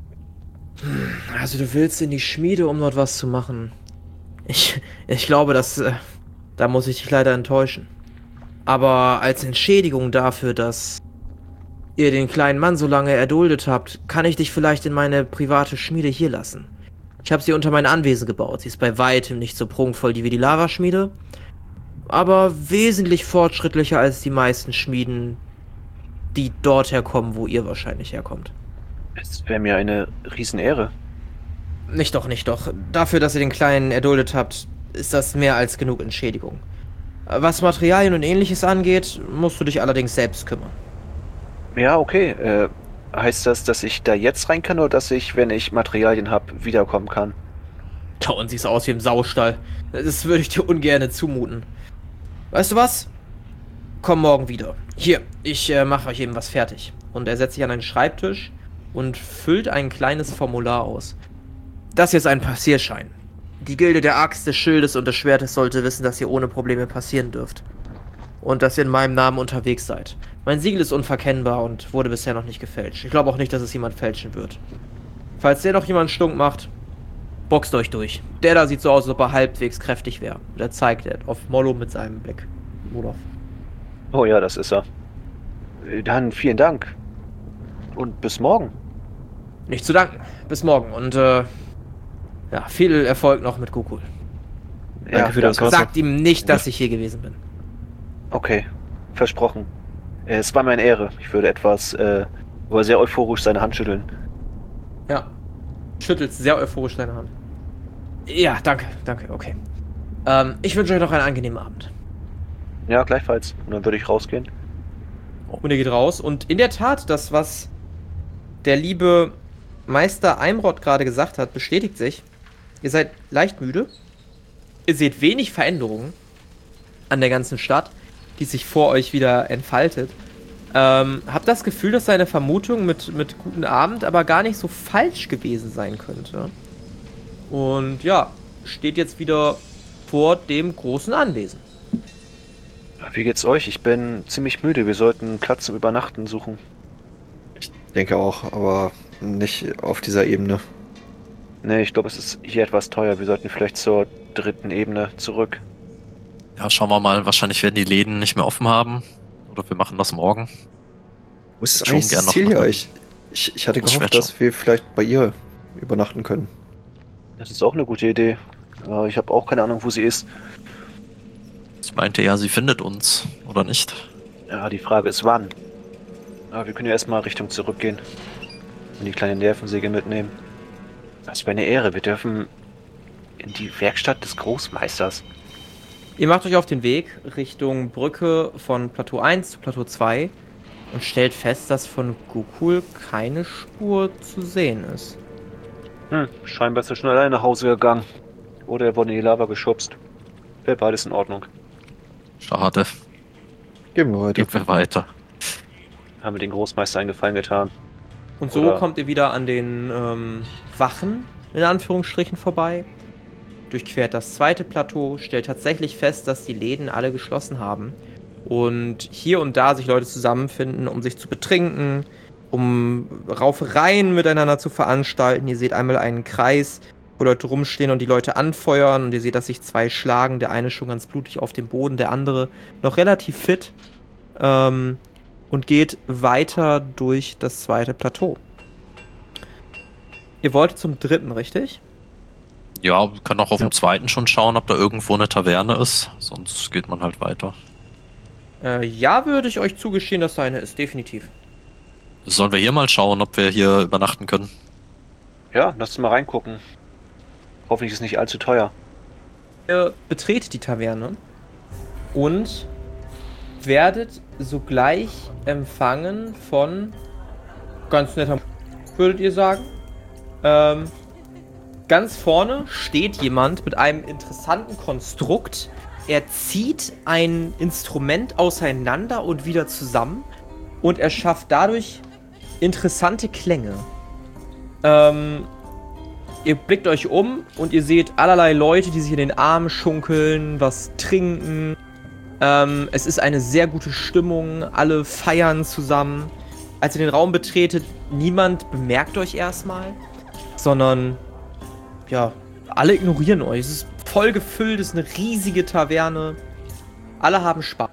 Also du willst in die Schmiede, um dort was zu machen. Ich glaube, da muss ich dich leider enttäuschen. Aber als Entschädigung dafür, dass ihr den kleinen Mann so lange erduldet habt, kann ich dich vielleicht in meine private Schmiede hier lassen. Ich habe sie unter mein Anwesen gebaut. Sie ist bei weitem nicht so prunkvoll wie die Lavaschmiede, aber wesentlich fortschrittlicher als die meisten Schmieden, die dort herkommen, wo ihr wahrscheinlich herkommt. Es wäre mir eine Riesenehre. Nicht doch. Dafür, dass ihr den Kleinen erduldet habt, ist das mehr als genug Entschädigung. Was Materialien und ähnliches angeht, musst du dich allerdings selbst kümmern. Ja, okay. Heißt das, dass ich da jetzt rein kann oder dass ich, wenn ich Materialien habe, wiederkommen kann? Da und siehst aus wie im Saustall. Das würde ich dir ungern zumuten. Weißt du was? Komm morgen wieder. Hier, ich mache euch eben was fertig. Und er setzt sich an einen Schreibtisch und füllt ein kleines Formular aus. Das hier ist ein Passierschein. Die Gilde der Axt, des Schildes und des Schwertes sollte wissen, dass ihr ohne Probleme passieren dürft. Und dass ihr in meinem Namen unterwegs seid. Mein Siegel ist unverkennbar und wurde bisher noch nicht gefälscht. Ich glaube auch nicht, dass es jemand fälschen wird. Falls der noch jemand stunk macht, boxt euch durch. Der da sieht so aus, als ob er halbwegs kräftig wäre. Und er zeigt auf Mollo mit seinem Blick. Rudolf. Oh ja, das ist er. Dann vielen Dank. Und bis morgen. Nicht zu danken. Bis morgen. Und viel Erfolg noch mit Gokul. Danke für das Wasser. Sagt ihm nicht, dass ich hier gewesen bin. Okay. Versprochen. Es war mir eine Ehre. Ich würde etwas, aber sehr euphorisch seine Hand schütteln. Ja. Schüttelt sehr euphorisch deine Hand. Ja, danke, okay. Ich wünsche euch noch einen angenehmen Abend. Ja, gleichfalls. Und dann würde ich rausgehen. Und ihr geht raus. Und in der Tat, das, was der liebe Meister Eimrod gerade gesagt hat, bestätigt sich. Ihr seid leicht müde. Ihr seht wenig Veränderungen an der ganzen Stadt, die sich vor euch wieder entfaltet. Habt das Gefühl, dass seine Vermutung mit guten Abend aber gar nicht so falsch gewesen sein könnte. Und ja, steht jetzt wieder vor dem großen Anwesen. Wie geht's euch? Ich bin ziemlich müde. Wir sollten Platz zum Übernachten suchen. Ich denke auch, aber nicht auf dieser Ebene. Nee, ich glaube, es ist hier etwas teuer. Wir sollten vielleicht zur 3. Ebene zurück. Ja, schauen wir mal. Wahrscheinlich werden die Läden nicht mehr offen haben. Oder wir machen das morgen. Wo ist Schon eigentlich gern noch das Ziel hier? machen. Ich hatte Das gehofft, wird dass wir vielleicht bei ihr übernachten können. Das ist auch eine gute Idee. Aber ich habe auch keine Ahnung, wo sie ist. Ich meinte ja, sie findet uns. Oder nicht? Ja, die Frage ist wann. Aber wir können ja erstmal Richtung zurückgehen. Und die kleine Nervensäge mitnehmen. Das wäre eine Ehre. Wir dürfen in die Werkstatt des Großmeisters. Ihr macht euch auf den Weg Richtung Brücke von Plateau 1 zu Plateau 2 und stellt fest, dass von Gokul keine Spur zu sehen ist. Scheinbar ist er schon alleine nach Hause gegangen. Oder er wurde in die Lava geschubst. Wäre beides in Ordnung. Schade. Gehen wir weiter. Gehen wir weiter. Haben wir den Großmeister einen Gefallen getan. Und so Oder- kommt ihr wieder an den Wachen, in Anführungsstrichen, vorbei. Durchquert das zweite Plateau, stellt tatsächlich fest, dass die Läden alle geschlossen haben. Und hier und da sich Leute zusammenfinden, um sich zu betrinken, um Raufereien miteinander zu veranstalten. Ihr seht einmal einen Kreis, wo Leute rumstehen und die Leute anfeuern. Und ihr seht, dass sich 2 schlagen. Der eine schon ganz blutig auf dem Boden, der andere noch relativ fit. Und geht weiter durch das zweite Plateau. Ihr wolltet zum 3., richtig? Ja, wir können auch auf dem zweiten schon schauen, ob da irgendwo eine Taverne ist. Sonst geht man halt weiter. Ja, würde ich euch zugestehen, dass da eine ist, definitiv. Sollen wir hier mal schauen, ob wir hier übernachten können? Ja, lasst uns mal reingucken. Hoffentlich ist es nicht allzu teuer. Ihr betretet die Taverne und werdet sogleich empfangen von ganz netter, würdet ihr sagen. Ganz vorne steht jemand mit einem interessanten Konstrukt. Er zieht ein Instrument auseinander und wieder zusammen und er schafft dadurch interessante Klänge. Ihr blickt euch um und ihr seht allerlei Leute, die sich in den Armen schunkeln, was trinken. Es ist eine sehr gute Stimmung, alle feiern zusammen. Als ihr den Raum betretet, niemand bemerkt euch erstmal, sondern ja, alle ignorieren euch. Es ist voll gefüllt, es ist eine riesige Taverne. Alle haben Spaß.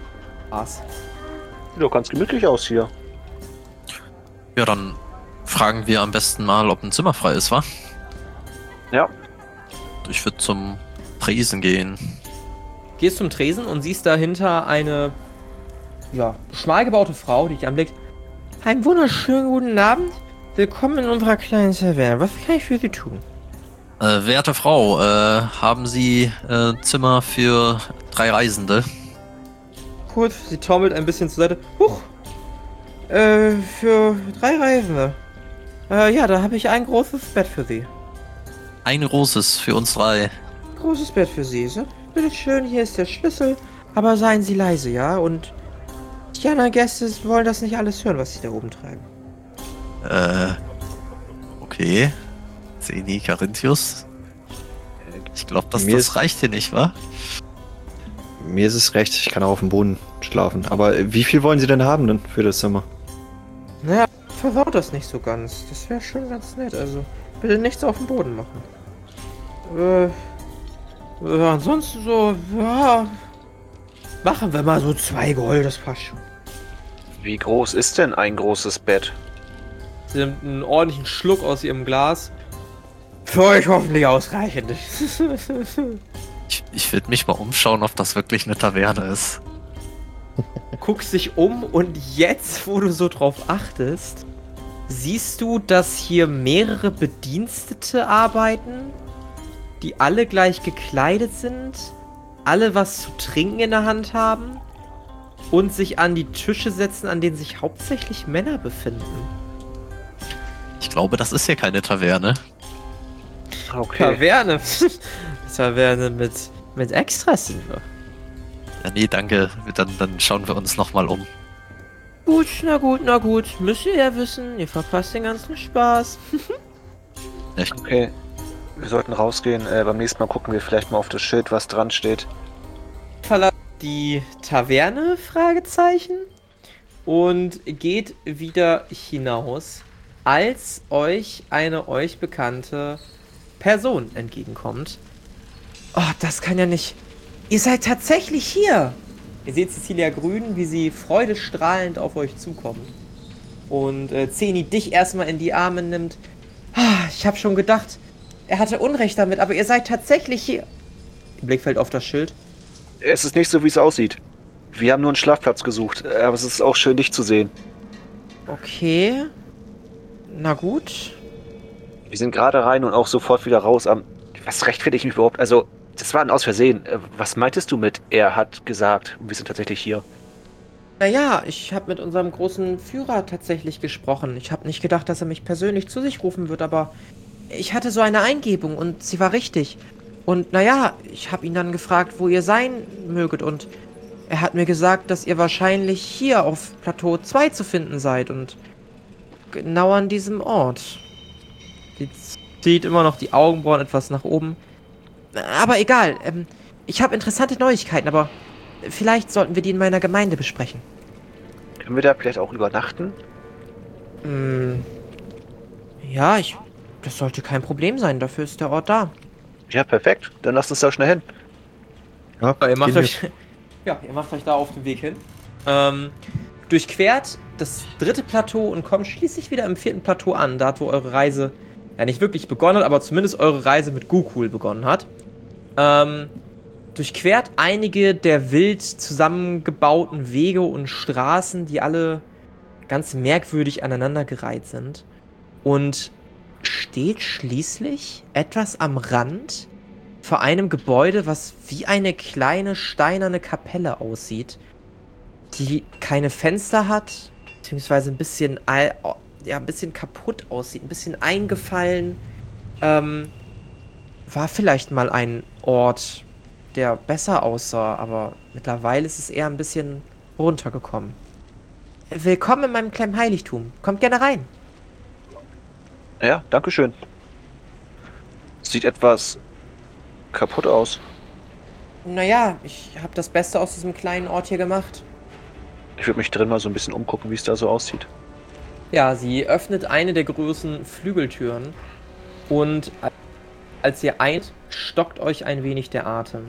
Sieht doch ganz gemütlich aus hier. Ja, dann fragen wir am besten mal, ob ein Zimmer frei ist, wa? Ja, Ich würde zum Tresen gehen. Gehst zum Tresen und siehst dahinter eine, ja, schmal gebaute Frau, die dich anblickt. Einen wunderschönen guten Abend. Willkommen in unserer kleinen Taverne. Was kann ich für Sie tun? Werte Frau, haben Sie Zimmer für 3 Reisende? Kurz, sie taumelt ein bisschen zur Seite. Huch! Für 3 Reisende. Ja, da habe ich ein großes Bett für Sie. Ein großes für uns 3. Großes Bett für Sie, so? Bitte schön, hier ist der Schlüssel. Aber seien Sie leise, ja? Und die anderen Gäste wollen das nicht alles hören, was Sie da oben treiben. Okay. Zeni Carinthius. Ich glaube, das Mir ist- reicht hier nicht, wa? Mir ist es recht, ich kann auch auf dem Boden schlafen. Aber wie viel wollen Sie denn haben denn für das Zimmer? Naja, versaut das nicht so ganz. Das wäre schon ganz nett. Also, bitte nichts auf dem Boden machen. Ansonsten so, ja. Machen wir mal so 2 Gold, das passt schon. wie groß ist denn ein großes Bett? Sie nimmt einen ordentlichen Schluck aus ihrem Glas. Für euch hoffentlich ausreichend. Ich würde mich mal umschauen, ob das wirklich eine Taverne ist. guckst dich um und jetzt, wo du so drauf achtest, siehst du, dass hier mehrere Bedienstete arbeiten, die alle gleich gekleidet sind, alle was zu trinken in der Hand haben und sich an die Tische setzen, an denen sich hauptsächlich Männer befinden. Ich glaube, das ist hier keine Taverne. Okay. Taverne. Taverne mit Extras sind wir. Ja, nee, danke. Dann schauen wir uns nochmal um. Gut, na gut, na gut. Müsst ihr ja wissen, ihr verpasst den ganzen Spaß. Okay. Wir sollten rausgehen. Beim nächsten Mal gucken wir vielleicht mal auf das Schild, was dran steht. Verlasst die Taverne, Fragezeichen, und geht wieder hinaus, als euch eine euch bekannte Person entgegenkommt. Oh, das kann ja nicht... Ihr seid tatsächlich hier! Ihr seht Cecilia Grün, wie sie freudestrahlend auf euch zukommt. Und Zeni dich erstmal in die Arme nimmt. Ah, ich habe schon gedacht, er hatte Unrecht damit, aber ihr seid tatsächlich hier. Ihr Blick fällt auf das Schild. Es ist nicht so, wie es aussieht. Wir haben nur einen Schlafplatz gesucht, aber es ist auch schön, dich zu sehen. Okay. Na gut. Wir sind gerade rein und auch sofort wieder raus. Was rechtfertige ich mich überhaupt? Also, das war ein Aus Versehen. Was meintest du mit, er hat gesagt, wir sind tatsächlich hier? Naja, ich habe mit unserem großen Führer tatsächlich gesprochen. Ich habe nicht gedacht, dass er mich persönlich zu sich rufen wird, aber ich hatte so eine Eingebung und sie war richtig. Und naja, ich habe ihn dann gefragt, wo ihr sein möget, und er hat mir gesagt, dass ihr wahrscheinlich hier auf Plateau 2 zu finden seid und genau an diesem Ort. Sie zieht immer noch die Augenbrauen etwas nach oben. Aber egal, ich habe interessante Neuigkeiten, aber vielleicht sollten wir die in meiner Gemeinde besprechen. Können wir da vielleicht auch übernachten? Ja, das sollte kein Problem sein, dafür ist der Ort da. Ja, perfekt. Dann lasst uns da schnell hin. Ja, Ihr macht gehen euch, ja, ihr macht euch da auf den Weg hin. Durchquert das 3. Plateau und kommt schließlich wieder im 4. Plateau an, da wo eure Reise ja nicht wirklich begonnen hat, aber zumindest eure Reise mit Gukul begonnen hat. Durchquert einige der wild zusammengebauten Wege und Straßen, die alle ganz merkwürdig aneinandergereiht sind, und steht schließlich etwas am Rand vor einem Gebäude, was wie eine kleine steinerne Kapelle aussieht, die keine Fenster hat, beziehungsweise ein bisschen kaputt aussieht, ein bisschen eingefallen. War vielleicht mal ein Ort, der besser aussah, aber mittlerweile ist es eher ein bisschen runtergekommen. Willkommen in meinem kleinen Heiligtum. Kommt gerne rein. Ja, dankeschön. Sieht etwas kaputt aus. Naja, ich habe das Beste aus diesem kleinen Ort hier gemacht. Ich würde mich drin mal so ein bisschen umgucken, wie es da so aussieht. Ja, sie öffnet eine der großen Flügeltüren und als ihr eint, stockt euch ein wenig der Atem.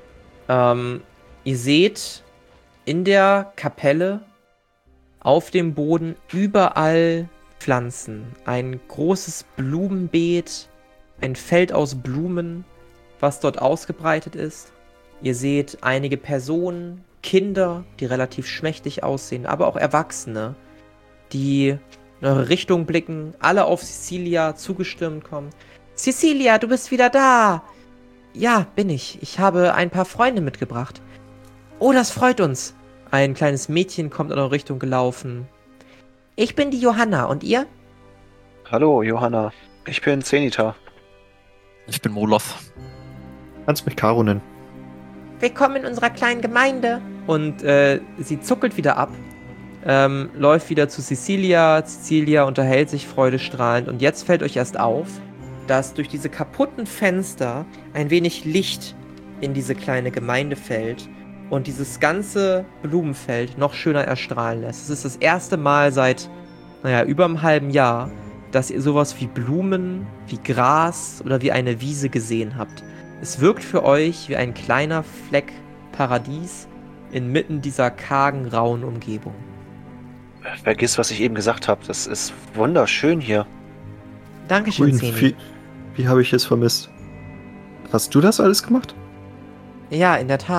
Ihr seht in der Kapelle auf dem Boden überall Pflanzen. Ein großes Blumenbeet, ein Feld aus Blumen, was dort ausgebreitet ist. Ihr seht einige Personen, Kinder, die relativ schmächtig aussehen, aber auch Erwachsene, die in eure Richtung blicken, alle auf Cecilia zugestimmt kommen. Cecilia, du bist wieder da! Ja, bin ich. Ich habe ein paar Freunde mitgebracht. Oh, das freut uns. Ein kleines Mädchen kommt in eure Richtung gelaufen. Ich bin die Johanna, und ihr? Hallo, Johanna. Ich bin Zenita. Ich bin Moloth. Kannst mich Caro nennen. Willkommen in unserer kleinen Gemeinde. Und sie zuckelt wieder ab, läuft wieder zu Cecilia. Cecilia unterhält sich freudestrahlend. Und jetzt fällt euch erst auf, dass durch diese kaputten Fenster ein wenig Licht in diese kleine Gemeinde fällt und dieses ganze Blumenfeld noch schöner erstrahlen lässt. Es ist das erste Mal seit, über einem halben Jahr, dass ihr sowas wie Blumen, wie Gras oder wie eine Wiese gesehen habt. Es wirkt für euch wie ein kleiner Fleck Paradies inmitten dieser kargen, rauen Umgebung. Vergiss, was ich eben gesagt habe. Das ist wunderschön hier. Dankeschön, Grün, Zeni. wie habe ich es vermisst? Hast du das alles gemacht? Ja, in der Tat.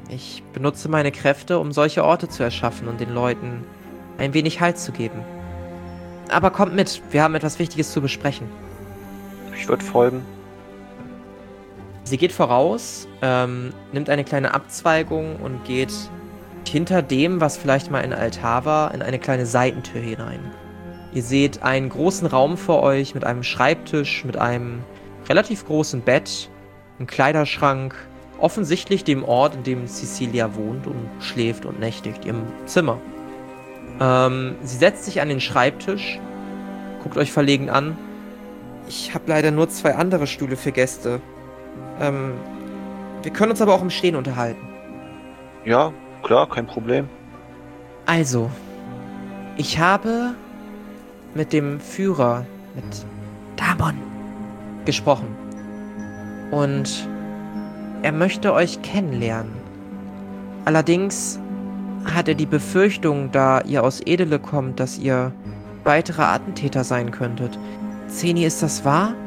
Ich benutze meine Kräfte, um solche Orte zu erschaffen und den Leuten ein wenig Halt zu geben. Aber kommt mit, wir haben etwas Wichtiges zu besprechen. Ich würde folgen. Sie geht voraus, nimmt eine kleine Abzweigung und geht hinter dem, was vielleicht mal ein Altar war, in eine kleine Seitentür hinein. Ihr seht einen großen Raum vor euch mit einem Schreibtisch, mit einem relativ großen Bett, einem Kleiderschrank, offensichtlich dem Ort, in dem Cecilia wohnt und schläft und nächtigt, ihrem Zimmer. Sie setzt sich an den Schreibtisch, guckt euch verlegen an. Ich habe leider nur 2 andere Stühle für Gäste. Wir können uns aber auch im Stehen unterhalten. Ja, klar, kein Problem. Also, ich habe mit dem Führer, mit Damon, gesprochen. Und er möchte euch kennenlernen. Allerdings hat er die Befürchtung, da ihr aus Edele kommt, dass ihr weitere Attentäter sein könntet. Zeni, ist das wahr?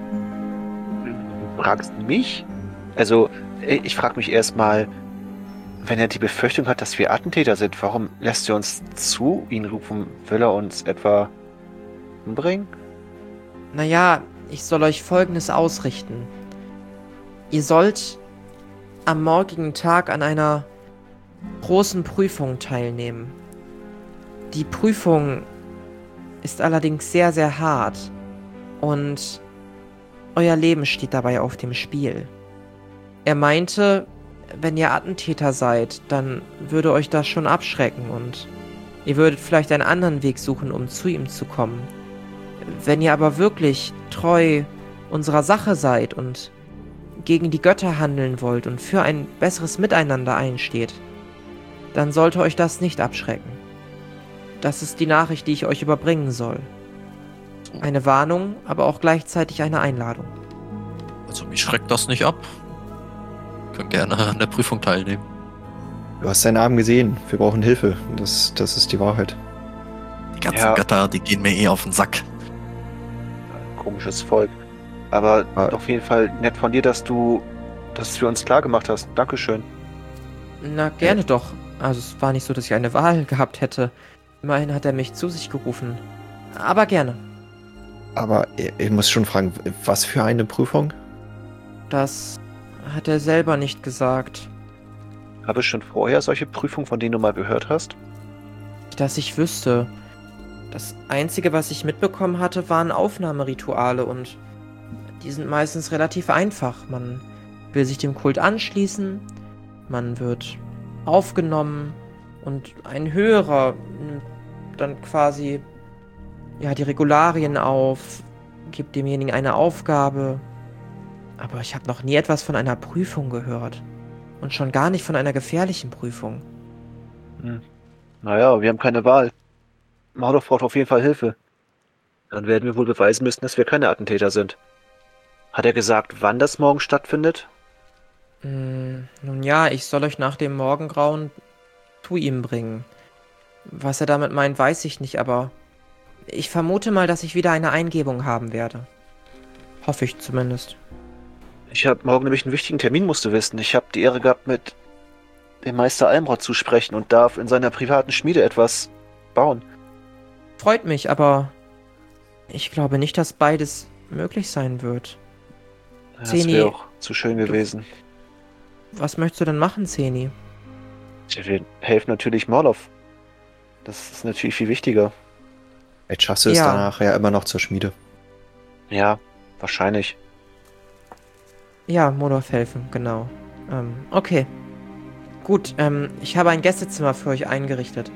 Du fragst mich? Also, ich frage mich erstmal, wenn er die Befürchtung hat, dass wir Attentäter sind, warum lässt er uns zu ihn rufen? Will er uns etwa umbringen? Naja, ich soll euch Folgendes ausrichten. Ihr sollt am morgigen Tag an einer großen Prüfung teilnehmen. Die Prüfung ist allerdings sehr, sehr hart und euer Leben steht dabei auf dem Spiel. Er meinte, wenn ihr Attentäter seid, dann würde euch das schon abschrecken und ihr würdet vielleicht einen anderen Weg suchen, um zu ihm zu kommen. Wenn ihr aber wirklich treu unserer Sache seid und gegen die Götter handeln wollt und für ein besseres Miteinander einsteht, dann sollte euch das nicht abschrecken. Das ist die Nachricht, die ich euch überbringen soll. Eine Warnung, aber auch gleichzeitig eine Einladung. Also mich schreckt das nicht ab. Können gerne an der Prüfung teilnehmen. Du hast seinen Namen gesehen. Wir brauchen Hilfe. Das ist die Wahrheit. Die ganzen Götter, die gehen mir eh auf den Sack. Komisches Volk. Aber auf jeden Fall nett von dir, dass du das für uns klar gemacht hast. Dankeschön. Na, gerne doch. Also es war nicht so, dass ich eine Wahl gehabt hätte. Immerhin hat er mich zu sich gerufen. Aber gerne. Aber ich muss schon fragen, was für eine Prüfung? Das hat er selber nicht gesagt. Habe ich schon vorher solche Prüfungen, von denen du mal gehört hast? Nicht, dass ich wüsste. Das Einzige, was ich mitbekommen hatte, waren Aufnahmerituale und die sind meistens relativ einfach. Man will sich dem Kult anschließen, man wird aufgenommen und ein Höherer nimmt dann quasi die Regularien auf, gibt demjenigen eine Aufgabe. Aber ich habe noch nie etwas von einer Prüfung gehört. Und schon gar nicht von einer gefährlichen Prüfung. Naja, wir haben keine Wahl. Mardov braucht auf jeden Fall Hilfe. Dann werden wir wohl beweisen müssen, dass wir keine Attentäter sind. Hat er gesagt, wann das morgen stattfindet? Nun ja, ich soll euch nach dem Morgengrauen zu ihm bringen. Was er damit meint, weiß ich nicht, aber ich vermute mal, dass ich wieder eine Eingebung haben werde. Hoffe ich zumindest. Ich habe morgen nämlich einen wichtigen Termin, musst du wissen. Ich habe die Ehre gehabt, mit dem Meister Almrod zu sprechen und darf in seiner privaten Schmiede etwas bauen. Freut mich, aber ich glaube nicht, dass beides möglich sein wird. Das Zeni, wäre auch zu schön gewesen. Was möchtest du denn machen, Zeni? Wir helfen natürlich Morlov. Das ist natürlich viel wichtiger. Jetzt schaffst du es danach ja immer noch zur Schmiede. Ja, wahrscheinlich. Ja, Molov helfen, genau. Okay. Gut, ich habe ein Gästezimmer für euch eingerichtet.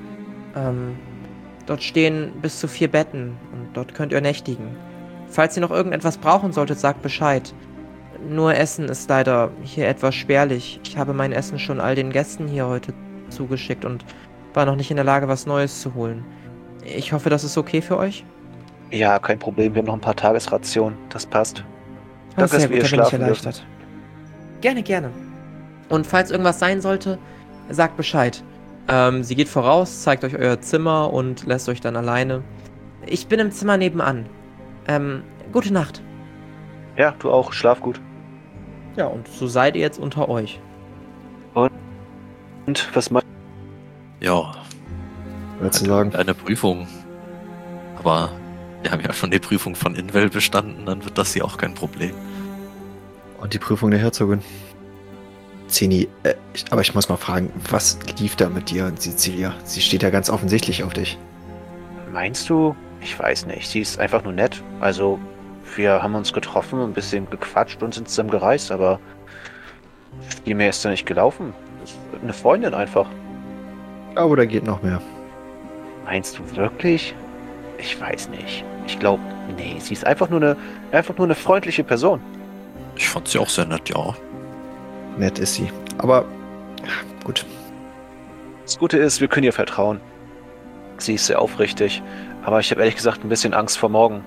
Dort stehen bis zu 4 Betten und dort könnt ihr nächtigen. Falls ihr noch irgendetwas brauchen solltet, sagt Bescheid. Nur Essen ist leider hier etwas spärlich. Ich habe mein Essen schon all den Gästen hier heute zugeschickt und war noch nicht in der Lage, was Neues zu holen. Ich hoffe, das ist okay für euch? Ja, kein Problem. Wir haben noch ein paar Tagesrationen. Das passt. Danke, Sehr dass wir gut, hier da bin ich schlafen erleichtert. Gerne, gerne. Und falls irgendwas sein sollte, sagt Bescheid. Sie geht voraus, zeigt euch euer Zimmer und lässt euch dann alleine. Ich bin im Zimmer nebenan. Gute Nacht. Ja, du auch. Schlaf gut. Ja, und so seid ihr jetzt unter euch. Und was meinst Ja, Würdest du sagen? eine Prüfung. Aber wir haben ja schon die Prüfung von Invel bestanden, dann wird das hier auch kein Problem. Und die Prüfung der Herzogin. Zeni, aber ich muss mal fragen, was lief da mit dir und Cecilia? Sie steht ja ganz offensichtlich auf dich. du? Ich weiß nicht. Sie ist einfach nur nett. Also, wir haben uns getroffen, ein bisschen gequatscht und sind zusammen gereist, aber viel mehr ist da nicht gelaufen. Das ist eine Freundin einfach. Aber da geht noch mehr. Meinst du wirklich? Ich weiß nicht. Ich glaube, nee, sie ist einfach nur eine freundliche Person. Ich fand sie auch sehr nett, ja. Nett ist sie. Aber gut. Das Gute ist, wir können ihr vertrauen. Sie ist sehr aufrichtig, aber ich habe ehrlich gesagt ein bisschen Angst vor morgen.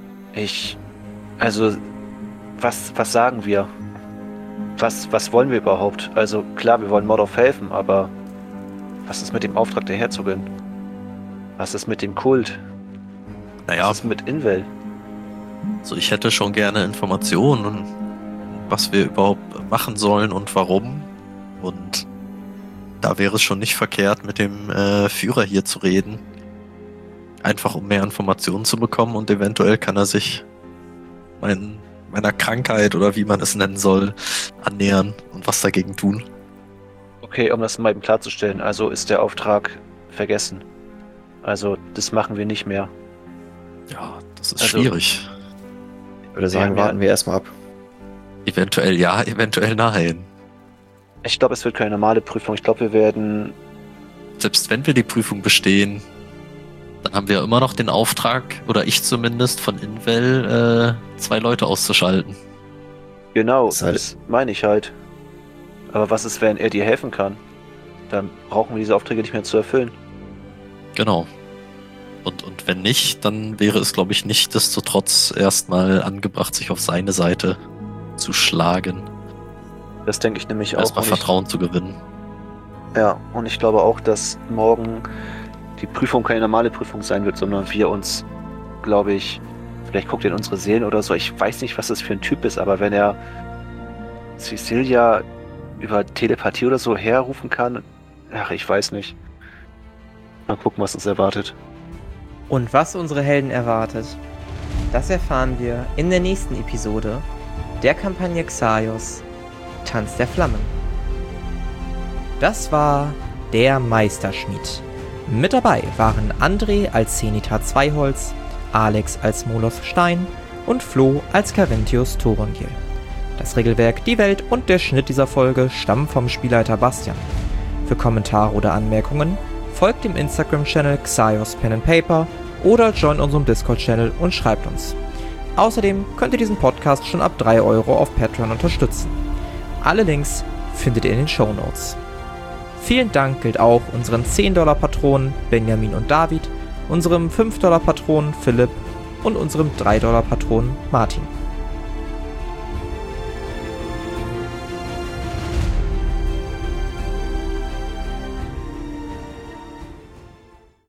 Also, was sagen wir? Was wollen wir überhaupt? Also, klar, wir wollen Mordorf helfen, aber was ist mit dem Auftrag der Herzogin? Was ist mit dem Kult? Naja, Was ist mit Invel? also ich hätte schon gerne Informationen, was wir überhaupt machen sollen und warum. Und da wäre es schon nicht verkehrt, mit dem Führer hier zu reden. Einfach um mehr Informationen zu bekommen und eventuell kann er sich meiner Krankheit oder wie man es nennen soll, annähern und was dagegen tun. Okay, um das mal eben klarzustellen, also ist der Auftrag vergessen. Also, das machen wir nicht mehr. Ja, das ist Also- schwierig. Ich würde sagen, Ja, warten wir erstmal ab. Eventuell ja, eventuell nein. Ich glaube, es wird keine normale Prüfung. Ich glaube, wir werden... Selbst wenn wir die Prüfung bestehen, dann haben wir immer noch den Auftrag, oder ich zumindest, von Invel 2 Leute auszuschalten. Genau, Das heißt- das meine ich halt. Aber was ist, wenn er dir helfen kann? Dann brauchen wir diese Aufträge nicht mehr zu erfüllen. Genau. Und wenn nicht, dann wäre es, glaube ich, nichtsdestotrotz erstmal angebracht, sich auf seine Seite zu schlagen. Das denke ich nämlich auch. Erstmal Und ich- Vertrauen zu gewinnen. Ja, und ich glaube auch, dass morgen die Prüfung keine normale Prüfung sein wird, sondern wir uns, glaube ich, vielleicht guckt er in unsere Seelen oder so. Ich weiß nicht, was das für ein Typ ist, aber wenn er Cecilia über Telepathie oder so herrufen kann, ach, ich weiß nicht. Mal gucken, was uns erwartet. Und was unsere Helden erwartet, das erfahren wir in der nächsten Episode der Kampagne Xaios, Tanz der Flammen. Das war der Meisterschmied. Mit dabei waren André als Zenithar Zweiholz, Alex als Moloth Stein und Flo als Carinthius Thorongil. Das Regelwerk, die Welt und der Schnitt dieser Folge stammen vom Spielleiter Bastian. Für Kommentare oder Anmerkungen folgt dem Instagram-Channel Xaios Pen and Paper oder joint unserem Discord-Channel und schreibt uns. Außerdem könnt ihr diesen Podcast schon ab 3 € auf Patreon unterstützen. Alle Links findet ihr in den Shownotes. Vielen Dank gilt auch unseren 10$ Patronen Benjamin und David, unserem 5$ Patronen Philipp und unserem 3$ Patronen Martin.